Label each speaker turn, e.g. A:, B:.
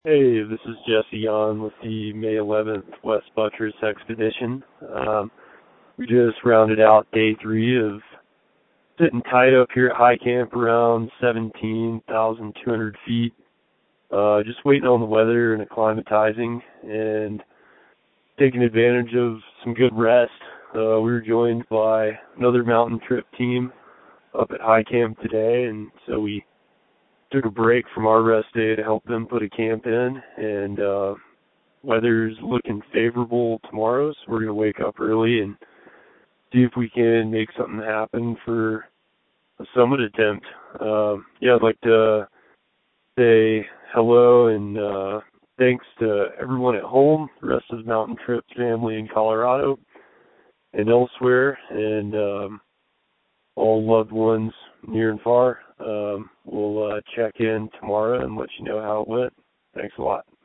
A: Hey, this is Jesse on with the May 11th West Buttress Expedition. We just rounded out day 3 of sitting tight up here at high camp around 17,200 feet. Just waiting on the weather and acclimatizing and taking advantage of some good rest. We were joined by another mountain trip team up at high camp today, and so we took a break from our rest day to help them put a camp in, and weather's looking favorable tomorrow, so we're going to wake up early and see if we can make something happen for a summit attempt. I'd like to say hello and thanks to everyone at home, the rest of the Mountain Trip family in Colorado and elsewhere, and all loved ones near and far. We'll check in tomorrow and let you know how it went. Thanks a lot.